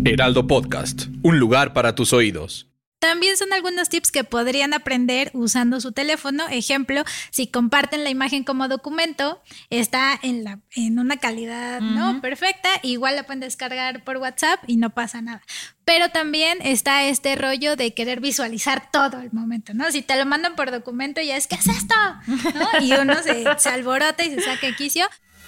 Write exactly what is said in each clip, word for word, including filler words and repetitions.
Heraldo Podcast, un lugar para tus oídos. También son algunos tips que podrían aprender usando su teléfono. Ejemplo, si comparten la imagen como documento, está en, la, en una calidad uh-huh. no perfecta, igual la pueden descargar por WhatsApp y no pasa nada. Pero también está este rollo de querer visualizar todo el momento, ¿no? Si te lo mandan por documento ya es, ¿qué es esto? ¿No? Y uno se, se alborota y se saca de quicio.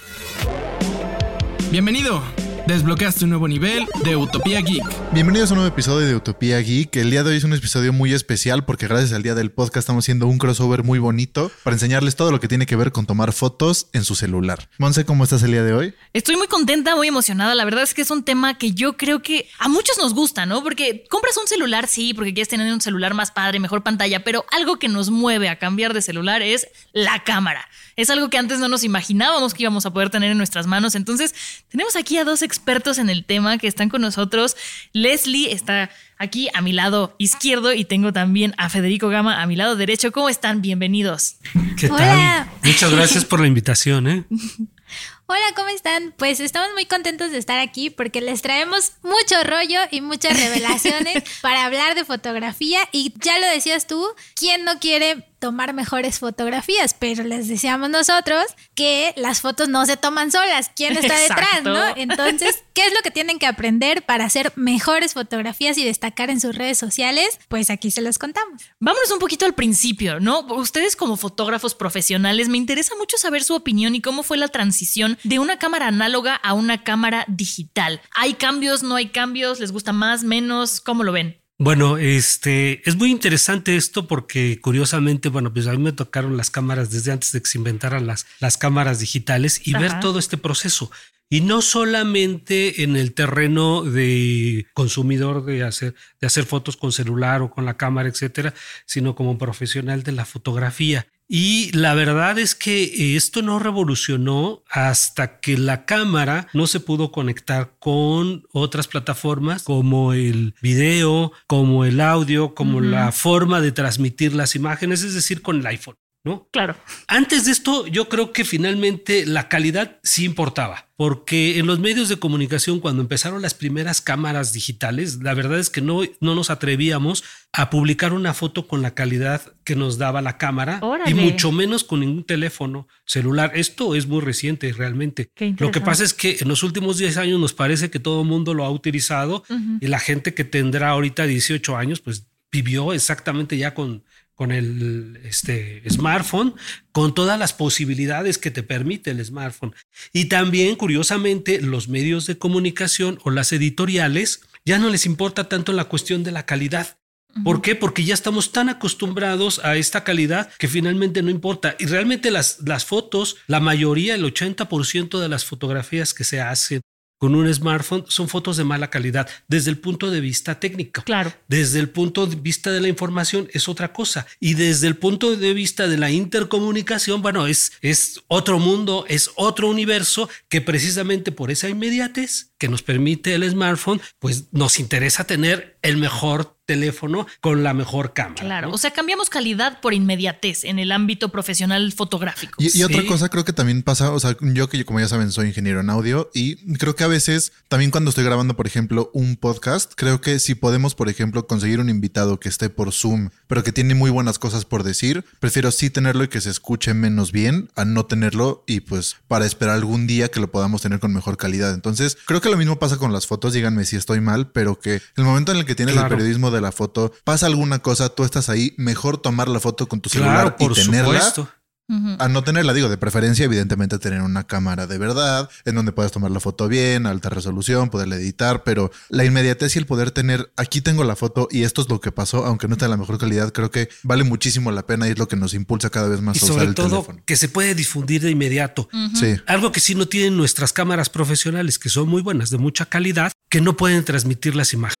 Bienvenido. Desbloqueaste un nuevo nivel de Utopía Geek. Bienvenidos a un nuevo episodio de Utopía Geek. El día de hoy es un episodio muy especial porque gracias al día del podcast estamos haciendo un crossover muy bonito para enseñarles todo lo que tiene que ver con tomar fotos en su celular. Monse, ¿cómo estás el día de hoy? Estoy muy contenta, muy emocionada. La verdad es que es un tema que yo creo que a muchos nos gusta, ¿no? Porque compras un celular, sí, porque quieres tener un celular más padre, mejor pantalla, pero algo que nos mueve a cambiar de celular es la cámara. Es algo que antes no nos imaginábamos que íbamos a poder tener en nuestras manos. Entonces, tenemos aquí a dos expertos en el tema que están con nosotros. Leslie está aquí a mi lado izquierdo y tengo también a Federico Gama a mi lado derecho. ¿Cómo están? Bienvenidos. ¿Qué tal? Hola. Muchas gracias por la invitación, ¿eh? Hola, ¿cómo están? Pues estamos muy contentos de estar aquí porque les traemos mucho rollo y muchas revelaciones para hablar de fotografía. Y ya lo decías tú, ¿quién no quiere tomar mejores fotografías? Pero les decíamos nosotros que las fotos no se toman solas. ¿Quién está detrás, no? Entonces, ¿qué es lo que tienen que aprender para hacer mejores fotografías y destacar en sus redes sociales? Pues aquí se los contamos. Vámonos un poquito al principio, ¿no? Ustedes como fotógrafos profesionales, me interesa mucho saber su opinión y cómo fue la transición de una cámara análoga a una cámara digital. ¿Hay cambios? ¿No hay cambios? ¿Les gusta más, menos? ¿Cómo lo ven? Bueno, este es muy interesante esto porque curiosamente, bueno, pues a mí me tocaron las cámaras desde antes de que se inventaran las, las cámaras digitales y Ajá. ver todo este proceso. Y no solamente en el terreno de consumidor de hacer, de hacer fotos con celular o con la cámara, etcétera, sino como profesional de la fotografía. Y la verdad es que esto no revolucionó hasta que la cámara no se pudo conectar con otras plataformas como el video, como el audio, como uh-huh. la forma de transmitir las imágenes, es decir, con el iPhone, ¿no? Claro. Antes de esto, yo creo que finalmente la calidad sí importaba, porque en los medios de comunicación, cuando empezaron las primeras cámaras digitales, la verdad es que no, no nos atrevíamos a publicar una foto con la calidad que nos daba la cámara. Órale. Y mucho menos con ningún teléfono celular. Esto es muy reciente realmente. Lo que pasa es que en los últimos diez años nos parece que todo el mundo lo ha utilizado uh-huh. y la gente que tendrá ahorita dieciocho años, pues vivió exactamente ya con... con el este, smartphone, con todas las posibilidades que te permite el smartphone. Y también, curiosamente, los medios de comunicación o las editoriales ya no les importa tanto la cuestión de la calidad. Uh-huh. ¿Por qué? Porque ya estamos tan acostumbrados a esta calidad que finalmente no importa. Y realmente las, las fotos, la mayoría, el ochenta por ciento de las fotografías que se hacen con un smartphone son fotos de mala calidad desde el punto de vista técnico. Claro. Desde el punto de vista de la información es otra cosa. Y desde el punto de vista de la intercomunicación, bueno, es, es otro mundo, es otro universo que precisamente por esa inmediatez que nos permite el smartphone, pues nos interesa tener el mejor teléfono con la mejor cámara. Claro, ¿no? O sea, cambiamos calidad por inmediatez en el ámbito profesional fotográfico. Y, y sí. otra cosa creo que también pasa, o sea, yo que como ya saben soy ingeniero en audio y creo que a veces también cuando estoy grabando, por ejemplo, un podcast, creo que si podemos, por ejemplo, conseguir un invitado que esté por Zoom, pero que tiene muy buenas cosas por decir, prefiero sí tenerlo y que se escuche menos bien a no tenerlo y pues para esperar algún día que lo podamos tener con mejor calidad. Entonces, creo que lo mismo pasa con las fotos, díganme si estoy mal, pero que el momento en el que tienes claro. el periodismo de la foto, pasa alguna cosa, tú estás ahí, mejor tomar la foto con tu celular claro, y tenerla. Supuesto. Uh-huh. A no tenerla, digo, de preferencia, evidentemente tener una cámara de verdad, en donde puedas tomar la foto bien, a alta resolución, poderla editar, pero la inmediatez y el poder tener, aquí tengo la foto y esto es lo que pasó, aunque no esté en la mejor calidad, creo que vale muchísimo la pena y es lo que nos impulsa cada vez más y a usar el todo, teléfono. Que se puede difundir de inmediato. Uh-huh. Sí. Algo que sí no tienen nuestras cámaras profesionales, que son muy buenas, de mucha calidad, que no pueden transmitir las imágenes.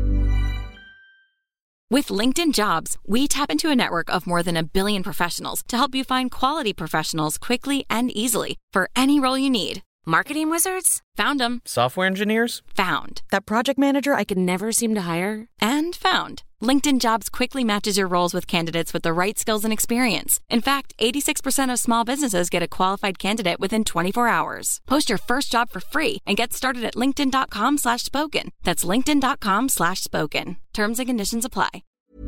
With LinkedIn Jobs, we tap into a network of more than a billion professionals to help you find quality professionals quickly and easily for any role you need. Marketing wizards? Found them. Software engineers? Found. That project manager I could never seem to hire? And found. LinkedIn Jobs quickly matches your roles with candidates with the right skills and experience. In fact, eighty-six percent of small businesses get a qualified candidate within twenty-four hours. Post your first job for free and get started at linkedin.com slash spoken. That's linkedin.com slash spoken. Terms and conditions apply.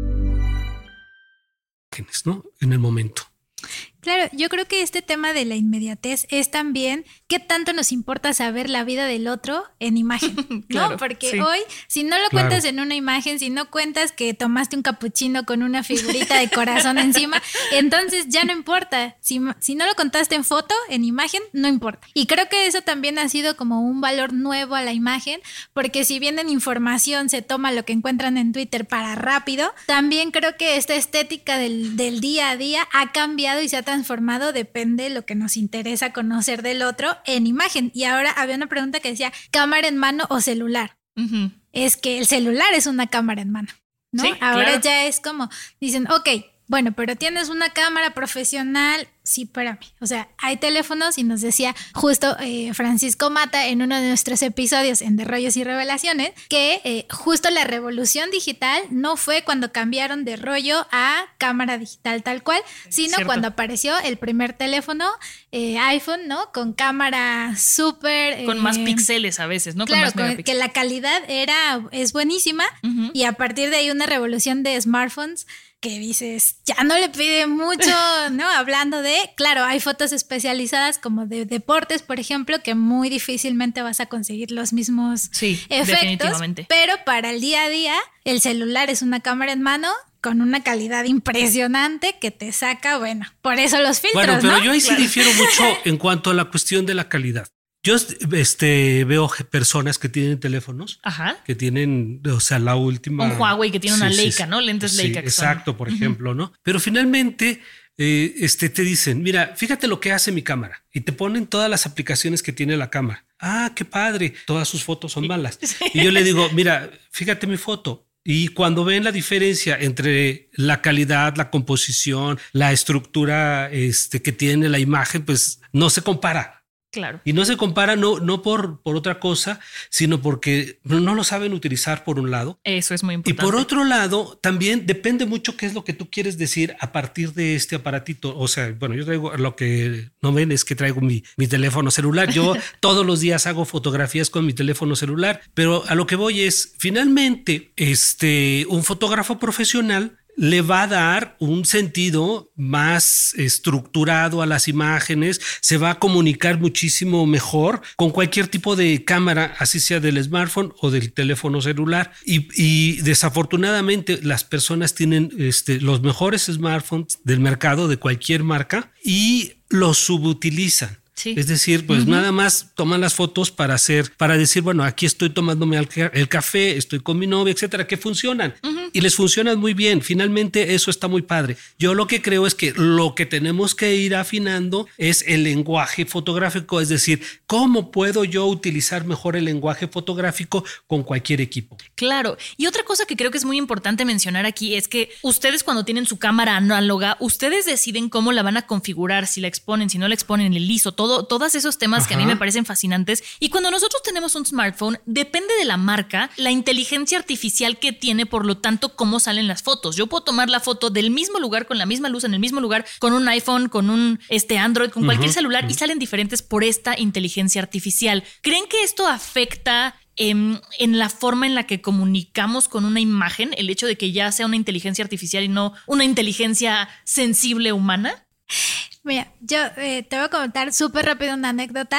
¿No? En el momento. Claro, yo creo que este tema de la inmediatez es también qué tanto nos importa saber la vida del otro en imagen, ¿no? Claro, Porque sí. hoy, si no lo Claro. cuentas en una imagen, si no cuentas que tomaste un capuchino con una figurita de corazón encima, entonces ya no importa. Si, si no lo contaste en foto, en imagen, no importa. Y creo que eso también ha sido como un valor nuevo a la imagen, porque si bien en información se toma lo que encuentran en Twitter para rápido, también creo que esta estética del, del día a día ha cambiado y se ha transformado, depende de lo que nos interesa conocer del otro en imagen. Y ahora había una pregunta que decía, ¿cámara en mano o celular? Ujú. Es que el celular es una cámara en mano, ¿no? Sí, Ahora claro. ya es como, dicen, ok, bueno, pero tienes una cámara profesional. Sí, espérame. O sea, hay teléfonos y nos decía justo eh, Francisco Mata en uno de nuestros episodios en De Rollos y Revelaciones que eh, justo la revolución digital no fue cuando cambiaron de rollo a cámara digital tal cual, sino Cierto. cuando apareció el primer teléfono eh, iPhone, ¿no? Con cámara súper... Con eh, más píxeles a veces, ¿no? Claro, con más con- que megapíxeles. la calidad era, es buenísima. Ujú. Y a partir de ahí una revolución de smartphones que dices, ya no le pide mucho, ¿no? Hablando de, claro, hay fotos especializadas como de deportes, por ejemplo, que muy difícilmente vas a conseguir los mismos Sí, efectos. definitivamente. Pero para el día a día, el celular es una cámara en mano con una calidad impresionante que te saca, bueno, por eso los filtros, Bueno, pero ¿no? yo ahí sí Claro. difiero mucho en cuanto a la cuestión de la calidad. Yo este, veo personas que tienen teléfonos, Ajá. que tienen, o sea, la última... Un Huawei que tiene una Sí, sí, Leica, sí. ¿no? Lentes Sí, Leica que son- exacto, por Ujú. ejemplo, ¿no? Pero finalmente eh, este, te dicen, mira, fíjate lo que hace mi cámara. Y te ponen todas las aplicaciones que tiene la cámara. Ah, qué padre. Todas sus fotos son malas. Y yo le digo, mira, fíjate mi foto. Y cuando ven la diferencia entre la calidad, la composición, la estructura este, que tiene la imagen, pues no se compara. Claro. Y no se compara no, no por, por otra cosa, sino porque no lo saben utilizar por un lado. Eso es muy Y importante. por otro lado, también depende mucho qué es lo que tú quieres decir a partir de este aparatito. O sea, bueno, yo traigo, lo que no ven es que traigo mi, mi teléfono celular. Yo todos los días hago fotografías con mi teléfono celular, pero a lo que voy es, finalmente, este, un fotógrafo profesional le va a dar un sentido más estructurado a las imágenes, se va a comunicar muchísimo mejor con cualquier tipo de cámara, así sea del smartphone o del teléfono celular. Y, y desafortunadamente las personas tienen este, los mejores smartphones del mercado de cualquier marca y los subutilizan. Sí. Es decir, pues uh-huh. nada más toman las fotos para hacer, para decir, bueno, aquí estoy tomándome el café, estoy con mi novia, etcétera, que funcionan uh-huh. y les funcionan muy bien. Finalmente, eso está muy padre. Yo lo que creo es que lo que tenemos que ir afinando es el lenguaje fotográfico, es decir, cómo puedo yo utilizar mejor el lenguaje fotográfico con cualquier equipo. Claro. Y otra cosa que creo que es muy importante mencionar aquí es que ustedes, cuando tienen su cámara análoga, ustedes deciden cómo la van a configurar, si la exponen, si no la exponen, el I S O, todo. Todo, todos esos temas Ajá. que a mí me parecen fascinantes. Y cuando nosotros tenemos un smartphone, depende de la marca, la inteligencia artificial que tiene, por lo tanto, cómo salen las fotos. Yo puedo tomar la foto del mismo lugar, con la misma luz, en el mismo lugar, con un iPhone, con un este, Android, con cualquier uh-huh. celular, uh-huh. y salen diferentes por esta inteligencia artificial. ¿Creen que esto afecta en, en la forma en la que comunicamos con una imagen? El hecho de que ya sea una inteligencia artificial y no una inteligencia sensible humana. Mira, yo eh, te voy a contar súper rápido una anécdota.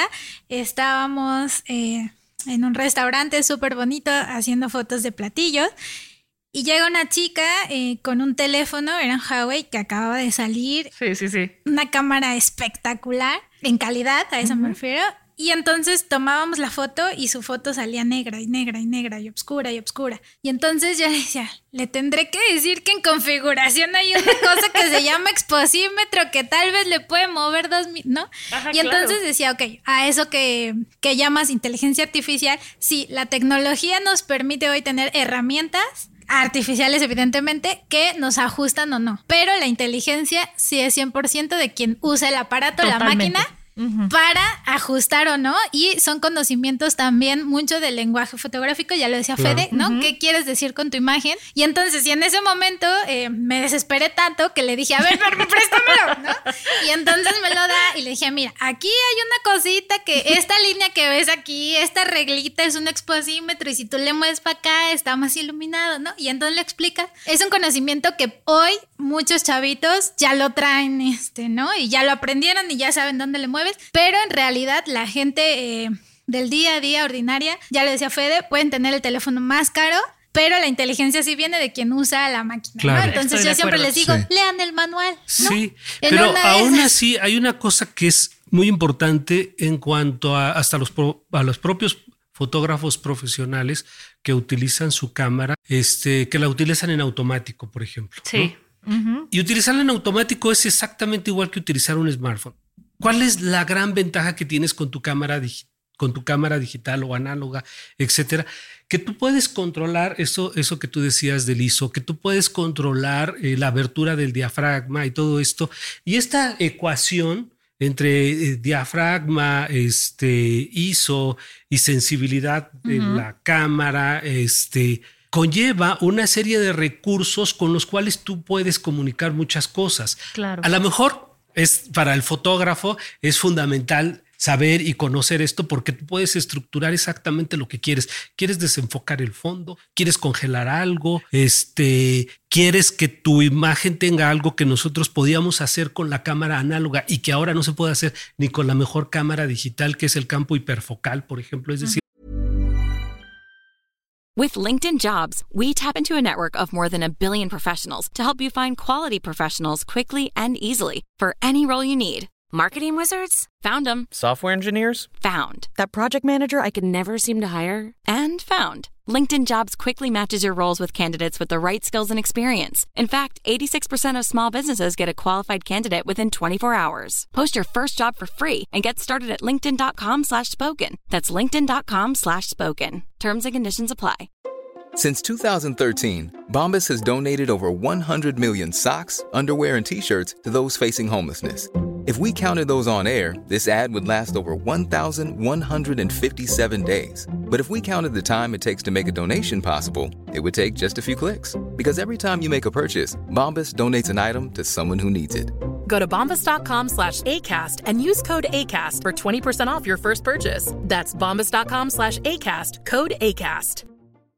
Estábamos eh, en un restaurante súper bonito haciendo fotos de platillos y llega una chica eh, con un teléfono, era un Huawei que acababa de salir. Sí, sí, sí. Una cámara espectacular, en calidad, a eso uh-huh. me refiero. Y entonces tomábamos la foto y su foto salía negra y negra y negra y oscura y oscura. Y entonces yo le decía, le tendré que decir que en configuración hay una cosa que se llama exposímetro que tal vez le puede mover dos mil, ¿no? Ajá, y entonces claro. decía, ok, a eso que, que llamas inteligencia artificial, sí, la tecnología nos permite hoy tener herramientas artificiales, evidentemente, que nos ajustan o no. Pero la inteligencia sí es cien por ciento de quien usa el aparato, Totalmente. la máquina, uh-huh. para ajustar o no, y son conocimientos también mucho del lenguaje fotográfico, ya lo decía claro. Fede, ¿no? Uh-huh. ¿Qué quieres decir con tu imagen? Y entonces, y en ese momento eh, me desesperé tanto que le dije, a ver, pero préstamelo, ¿no? Y entonces me lo da y le dije, mira, aquí hay una cosita que esta línea que ves aquí, esta reglita es un exposímetro y si tú le mueves para acá está más iluminado, ¿no? Y entonces le explicas. Es un conocimiento que hoy muchos chavitos ya lo traen, este, ¿no? Y ya lo aprendieron y ya saben dónde le mueves, pero en realidad la gente eh, del día a día ordinaria, ya lo decía Fede, pueden tener el teléfono más caro, pero la inteligencia sí viene de quien usa la máquina, claro, ¿no? Entonces yo siempre les digo, sí. lean el manual, ¿no? Sí, pero aún así hay una cosa que es muy importante en cuanto a hasta los, pro, a los propios fotógrafos profesionales que utilizan su cámara, este, que la utilizan en automático, por ejemplo. Sí. ¿no? Uh-huh. Y utilizarla en automático es exactamente igual que utilizar un smartphone. ¿Cuál es la gran ventaja que tienes con tu cámara digital? con tu cámara digital o análoga, etcétera, que tú puedes controlar eso, eso que tú decías del I S O, que tú puedes controlar eh, la abertura del diafragma y todo esto. Y esta ecuación entre eh, diafragma, este, I S O y sensibilidad uh-huh. de la cámara, este, conlleva una serie de recursos con los cuales tú puedes comunicar muchas cosas. Claro. A lo mejor es para el fotógrafo es fundamental saber y conocer esto porque tú puedes estructurar exactamente lo que quieres. Quieres desenfocar el fondo, quieres congelar algo, este, quieres que tu imagen tenga algo que nosotros podíamos hacer con la cámara análoga y que ahora no se puede hacer ni con la mejor cámara digital, que es el campo hiperfocal, por ejemplo. Es decir, with LinkedIn Jobs, we tap into a network of more than a billion professionals to help you find quality professionals quickly and easily for any role you need. Marketing wizards? Found them. Software engineers? Found. That project manager I could never seem to hire? And found. LinkedIn Jobs quickly matches your roles with candidates with the right skills and experience. In fact, eighty-six percent of small businesses get a qualified candidate within twenty-four hours. Post your first job for free and get started at linkedin.com slash spoken. That's linkedin.com slash spoken. Terms and conditions apply. Since two thousand thirteen, Bombas has donated over one hundred million socks, underwear, and T-shirts to those facing homelessness. If we counted those on air, this ad would last over one thousand one hundred fifty-seven days. But if we counted the time it takes to make a donation possible, it would take just a few clicks. Because every time you make a purchase, Bombas donates an item to someone who needs it. Go to bombas.com slash ACAST and use code ACAST for twenty percent off your first purchase. That's bombas.com slash ACAST, code ACAST.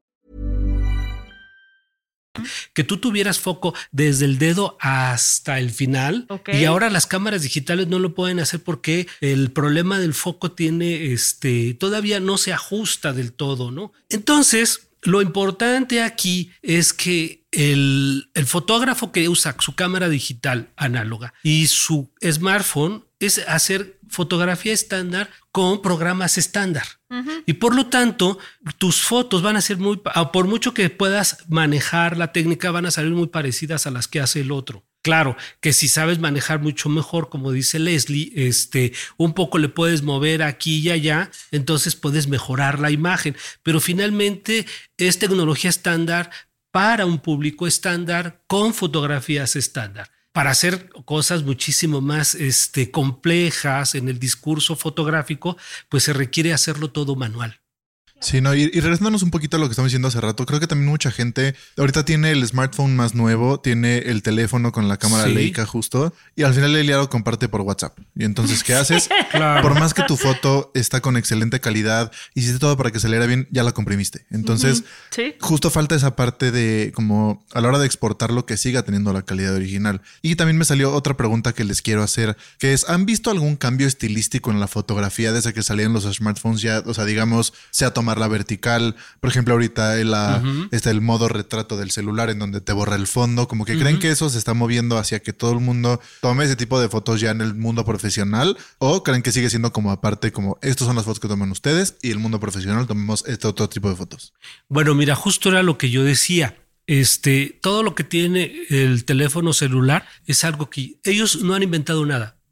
Que tú tuvieras foco desde el dedo hasta el final, okay. Y ahora las cámaras digitales no lo pueden hacer porque el problema del foco tiene, este, todavía no se ajusta del todo, ¿no? Entonces, lo importante aquí es que el, el fotógrafo que usa su cámara digital análoga y su smartphone es hacer fotografía estándar con programas estándar. Uh-huh. Y por lo tanto, tus fotos van a ser muy, por mucho que puedas manejar la técnica, van a salir muy parecidas a las que hace el otro. Claro que si sabes manejar mucho mejor, como dice Leslie, este, un poco le puedes mover aquí y allá, entonces puedes mejorar la imagen. Pero finalmente es tecnología estándar para un público estándar con fotografías estándar. Para hacer cosas muchísimo más este, complejas en el discurso fotográfico, pues se requiere hacerlo todo manual. Sí, no, y, y regresándonos un poquito a lo que estamos diciendo hace rato, creo que también mucha gente ahorita tiene el smartphone más nuevo, tiene el teléfono con la cámara sí. Leica justo, y al final el lo comparte por WhatsApp. Y entonces, ¿qué haces? Claro. Por más que tu foto está con excelente calidad, hiciste todo para que se leera bien, ya la comprimiste. Entonces, uh-huh. sí. justo falta esa parte de como a la hora de exportarlo que siga teniendo la calidad original. Y también me salió otra pregunta que les quiero hacer, que es, ¿han visto algún cambio estilístico en la fotografía desde que salieron los smartphones ya? O sea, digamos, se ha tomado la vertical, por ejemplo ahorita el, uh-huh. está el modo retrato del celular en donde te borra el fondo, como que uh-huh. creen que eso se está moviendo hacia que todo el mundo tome ese tipo de fotos ya en el mundo profesional, o creen que sigue siendo como aparte, como estas son las fotos que toman ustedes y el mundo profesional tomemos este otro tipo de fotos. Bueno, mira, justo era lo que yo decía. Este, todo lo que tiene el teléfono celular es algo que ellos no han inventado nada,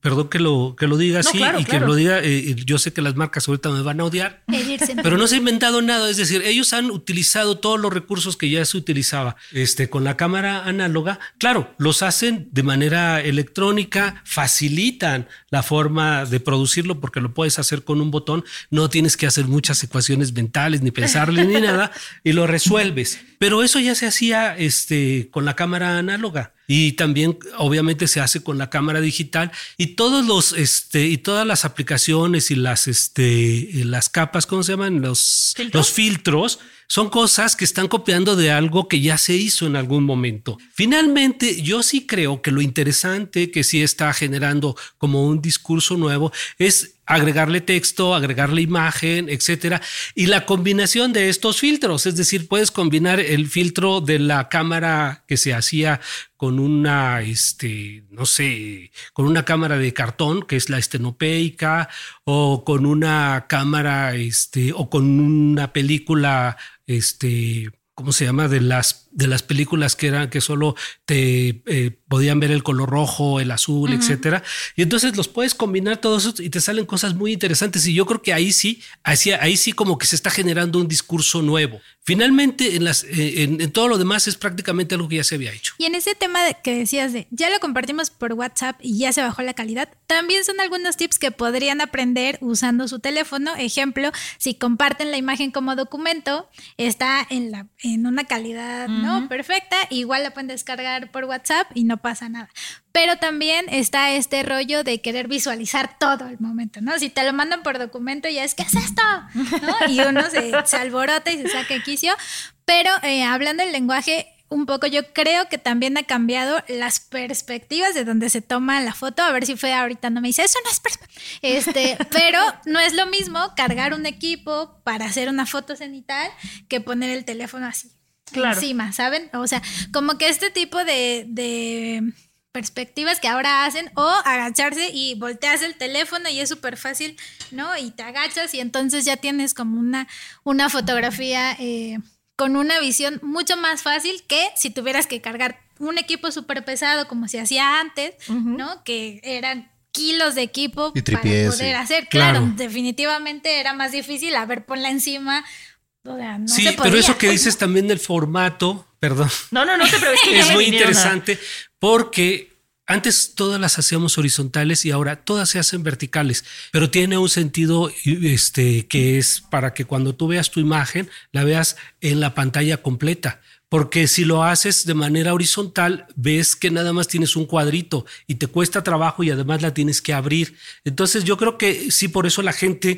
perdón que lo, que lo diga así, no, claro, y claro. que lo diga, eh, yo sé que las marcas ahorita me van a odiar, pero no se ha inventado nada, es decir, ellos han utilizado todos los recursos que ya se utilizaba este, con la cámara análoga, claro, los hacen de manera electrónica, facilitan la forma de producirlo porque lo puedes hacer con un botón, no tienes que hacer muchas ecuaciones mentales, ni pensarle ni nada, y lo resuelves, pero eso ya se hacía este, con la cámara análoga. Y también obviamente se hace con la cámara digital y todos los este y todas las aplicaciones y las este las capas, ¿cómo se llaman? Los ¿Filtros? Los filtros son cosas que están copiando de algo que ya se hizo en algún momento. Finalmente, yo sí creo que lo interesante que sí está generando como un discurso nuevo es agregarle texto, agregarle imagen, etcétera, y la combinación de estos filtros, es decir, puedes combinar el filtro de la cámara que se hacía con una, este, no sé, con una cámara de cartón, que es la estenopeica, o con una cámara, este, o con una película, este, ¿cómo se llama? De las de las películas que eran que solo te eh, podían ver el color rojo, el azul, uh-huh. etcétera. Y entonces los puedes combinar todos y te salen cosas muy interesantes. Y yo creo que ahí sí, ahí, ahí sí como que se está generando un discurso nuevo. Finalmente, en, las, en, en todo lo demás es prácticamente algo que ya se había hecho. Y en ese tema de que decías de ya lo compartimos por WhatsApp y ya se bajó la calidad, también son algunos tips que podrían aprender usando su teléfono. Ejemplo, si comparten la imagen como documento, está en, la, en una calidad uh-huh. ¿no? perfecta, igual la pueden descargar por WhatsApp y no pasa nada. Pero también está este rollo de querer visualizar todo el momento, ¿no? Si te lo mandan por documento ya es, ¿qué es esto? ¿No? Y uno se, se alborota y se saca de quicio. Pero eh, hablando del lenguaje, un poco yo creo que también ha cambiado las perspectivas de donde se toma la foto. A ver si fue ahorita, no me dice, eso no es perspectiva. Este, pero no es lo mismo cargar un equipo para hacer una foto cenital que poner el teléfono así. Claro. Encima, ¿saben? O sea, como que este tipo de, de perspectivas que ahora hacen, o agacharse y volteas el teléfono y es súper fácil, ¿no? Y te agachas y entonces ya tienes como una, una fotografía eh, con una visión mucho más fácil que si tuvieras que cargar un equipo súper pesado como se hacía antes, uh-huh. ¿no? Que eran kilos de equipo y tripiés, para poder sí. hacer. Claro, claro, definitivamente era más difícil. A ver, ponla encima. O sea, no sí, se podía. Pero eso que dices también del formato, perdón. No, no, no te preocupes. Es muy interesante porque antes todas las hacíamos horizontales y ahora todas se hacen verticales, pero tiene un sentido este, que es para que cuando tú veas tu imagen la veas en la pantalla completa. Porque si lo haces de manera horizontal, ves que nada más tienes un cuadrito y te cuesta trabajo y además la tienes que abrir. Entonces yo creo que sí, por eso la gente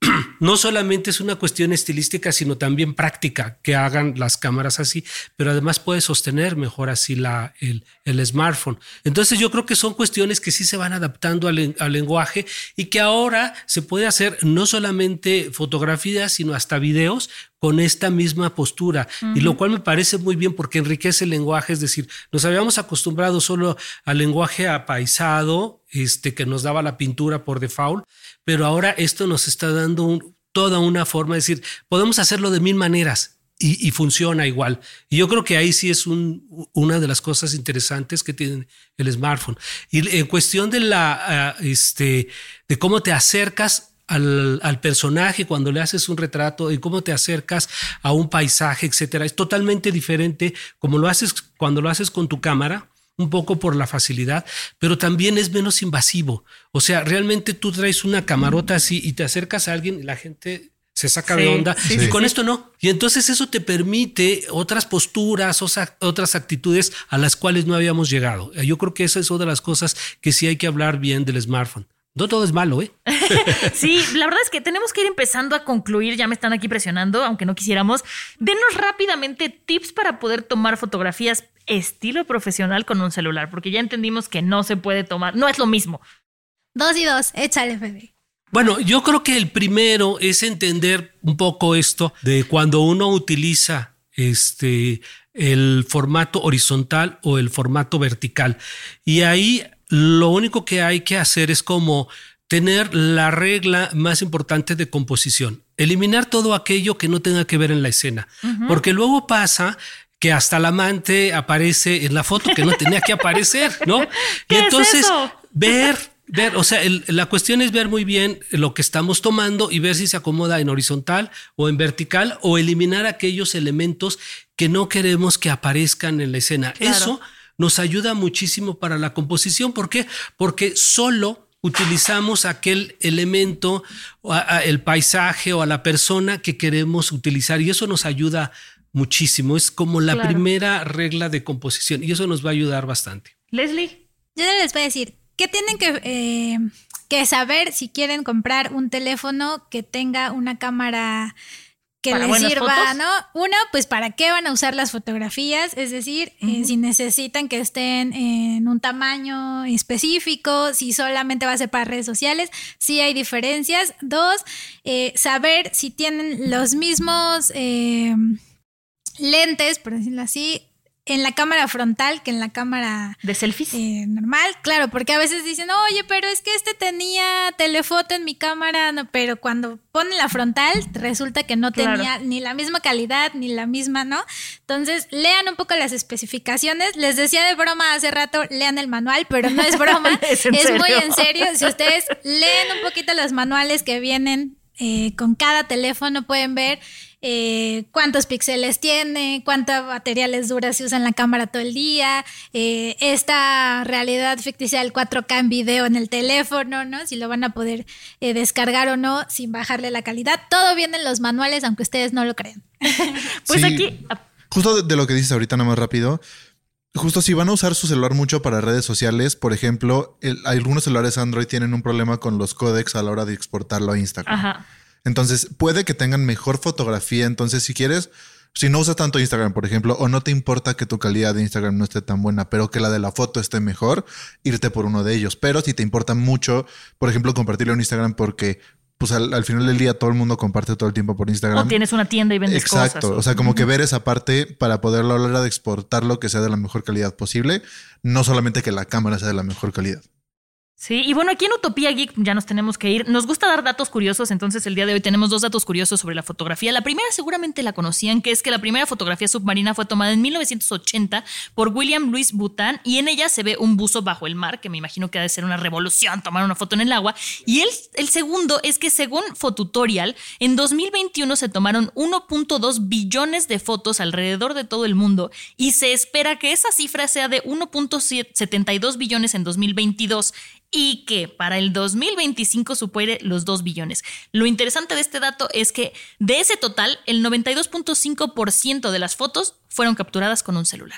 no solamente es una cuestión estilística, sino también práctica que hagan las cámaras así, pero además puede sostener mejor así la, el, el smartphone. Entonces yo creo que son cuestiones que sí se van adaptando al, al lenguaje y que ahora se puede hacer no solamente fotografías, sino hasta videos con esta misma postura, uh-huh. y lo cual me parece muy bien porque enriquece el lenguaje, es decir, nos habíamos acostumbrado solo al lenguaje apaisado, este, que nos daba la pintura por default, pero ahora esto nos está dando un, toda una forma, es decir, podemos hacerlo de mil maneras y, y funciona igual. Y yo creo que ahí sí es un, una de las cosas interesantes que tiene el smartphone. Y en cuestión de la, uh, este, de cómo te acercas Al, al personaje cuando le haces un retrato y cómo te acercas a un paisaje, etcétera. Es totalmente diferente como lo haces cuando lo haces con tu cámara, un poco por la facilidad, pero también es menos invasivo. O sea, realmente tú traes una camarota así y te acercas a alguien y la gente se saca sí, de onda sí, y sí, con sí. esto no. Y entonces eso te permite otras posturas, otras actitudes a las cuales no habíamos llegado. Yo creo que esa es otra de las cosas que sí hay que hablar bien del smartphone. No todo es malo, ¿eh? Sí, la verdad es que tenemos que ir empezando a concluir. Ya me están aquí presionando, aunque no quisiéramos. Denos rápidamente tips para poder tomar fotografías estilo profesional con un celular, porque ya entendimos que no se puede tomar, no es lo mismo. Dos y dos, échale, Fede. Bueno, yo creo que el primero es entender un poco esto de cuando uno utiliza este, el formato horizontal o el formato vertical. Y ahí lo único que hay que hacer es como tener la regla más importante de composición. Eliminar todo aquello que no tenga que ver en la escena. Uh-huh. Porque luego pasa que hasta el amante aparece en la foto que no tenía que aparecer, ¿no? Y entonces es ver Ver, o sea, el, la cuestión es ver muy bien lo que estamos tomando y ver si se acomoda en horizontal o en vertical o eliminar aquellos elementos que no queremos que aparezcan en la escena. Claro. Eso nos ayuda muchísimo para la composición. ¿Por qué? Porque solo utilizamos aquel elemento, a, a el paisaje o a la persona que queremos utilizar y eso nos ayuda muchísimo. Es como la claro. primera regla de composición y eso nos va a ayudar bastante. Leslie. Yo les voy a decir, ¿qué tienen que, eh, que saber si quieren comprar un teléfono que tenga una cámara que ¿Para les sirva, fotos? ¿no? Uno, pues para qué van a usar las fotografías, es decir, uh-huh. eh, si necesitan que estén en un tamaño específico, si solamente va a ser para redes sociales, si hay diferencias. Dos, eh, saber si tienen los mismos eh, lentes, por decirlo así, en la cámara frontal que en la cámara de selfies eh, normal, claro, porque a veces dicen, oye, pero es que este tenía telefoto en mi cámara, no, pero cuando ponen la frontal resulta que no tenía claro. ni la misma calidad ni la misma, ¿no? Entonces lean un poco las especificaciones. Les decía de broma hace rato, lean el manual, pero no es broma, es, es muy en serio. Si ustedes leen un poquito los manuales que vienen eh, con cada teléfono, pueden ver Eh, cuántos píxeles tiene, cuánta batería les dura si usan la cámara todo el día, eh, esta realidad ficticia del cuatro K en video en el teléfono, ¿no? Si lo van a poder eh, descargar o no sin bajarle la calidad. Todo viene en los manuales, aunque ustedes no lo crean. Pues sí, aquí... Justo de, de lo que dices ahorita, nada más rápido. Justo si van a usar su celular mucho para redes sociales, por ejemplo, el, algunos celulares Android tienen un problema con los códecs a la hora de exportarlo a Instagram. Ajá. Entonces puede que tengan mejor fotografía. Entonces si quieres, si no usas tanto Instagram, por ejemplo, o no te importa que tu calidad de Instagram no esté tan buena, pero que la de la foto esté mejor, irte por uno de ellos. Pero si te importa mucho, por ejemplo, compartirlo en Instagram porque pues al, al final del día todo el mundo comparte todo el tiempo por Instagram. O tienes una tienda y vendes Exacto. cosas. Exacto. O sea, como uh-huh. que ver esa parte para poderlo a la hora de exportarlo que sea de la mejor calidad posible. No solamente que la cámara sea de la mejor calidad. Sí, y bueno, aquí en Utopía Geek ya nos tenemos que ir. Nos gusta dar datos curiosos, entonces el día de hoy tenemos dos datos curiosos sobre la fotografía. La primera seguramente la conocían, que es que la primera fotografía submarina fue tomada en mil novecientos ochenta por William Louis Boutin y en ella se ve un buzo bajo el mar, que me imagino que ha de ser una revolución tomar una foto en el agua. Y el, el segundo es que según Fotutorial, en dos mil veintiuno se tomaron uno punto dos billones de fotos alrededor de todo el mundo y se espera que esa cifra sea de uno punto setenta y dos billones en dos mil veintidós. Y que para el dos mil veinticinco supere los dos billones. Lo interesante de este dato es que de ese total, el noventa y dos punto cinco por ciento de las fotos fueron capturadas con un celular.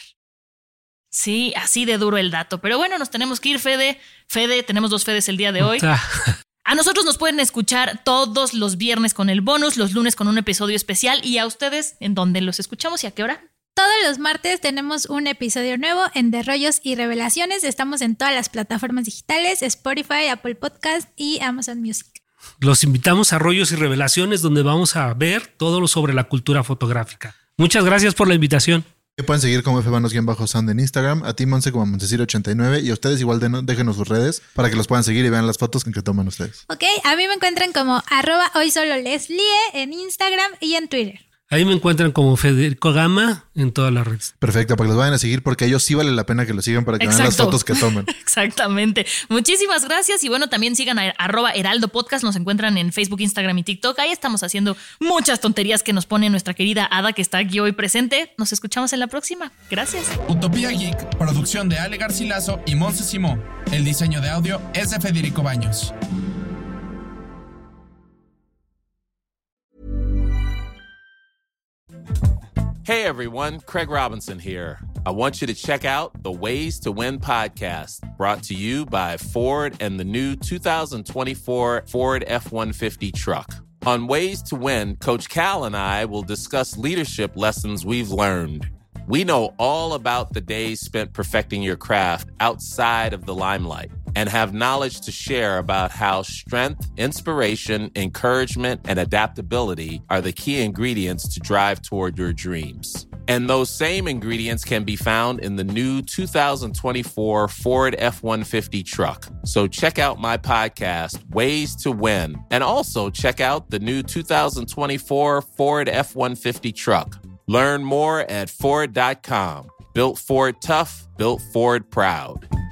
Sí, así de duro el dato. Pero bueno, nos tenemos que ir, Fede. Fede, tenemos dos Fedes el día de hoy. A nosotros nos pueden escuchar todos los viernes con el bonus, los lunes con un episodio especial. ¿Y a ustedes en dónde los escuchamos y a qué hora? Todos los martes tenemos un episodio nuevo en De Rollos y Revelaciones. Estamos en todas las plataformas digitales, Spotify, Apple Podcast y Amazon Music. Los invitamos a Rollos y Revelaciones, donde vamos a ver todo lo sobre la cultura fotográfica. Muchas gracias por la invitación. Me pueden seguir como fvanos-sound en Instagram, a ti Monse como Montesir ochenta y nueve y a ustedes igual de, déjenos sus redes para que los puedan seguir y vean las fotos que toman ustedes. Ok, a mí me encuentran como arroba hoy solo Leslie en Instagram y en Twitter. Ahí me encuentran como Federico Gama en todas las redes. Perfecto, para que los vayan a seguir porque a ellos sí vale la pena que los sigan para que Exacto. vean las fotos que toman. Exactamente. Muchísimas gracias y bueno, también sigan a arroba Heraldo Podcast. Nos encuentran en Facebook, Instagram y TikTok. Ahí estamos haciendo muchas tonterías que nos pone nuestra querida Ada que está aquí hoy presente. Nos escuchamos en la próxima. Gracias. Utopía Geek, producción de Ale Garcilaso y Monse Simó. El diseño de audio es de Federico Baños. Hey everyone, Craig Robinson here. I want you to check out the Ways to Win podcast, brought to you by Ford and the new two thousand twenty-four Ford F one fifty truck. On Ways to Win, Coach Cal and I will discuss leadership lessons we've learned. We know all about the days spent perfecting your craft outside of the limelight and have knowledge to share about how strength, inspiration, encouragement, and adaptability are the key ingredients to drive toward your dreams. And those same ingredients can be found in the new two thousand twenty-four Ford F one fifty truck. So check out my podcast, Ways to Win, and also check out the new two thousand twenty-four Ford F one fifty truck. Learn more at Ford dot com. Built Ford tough, built Ford proud.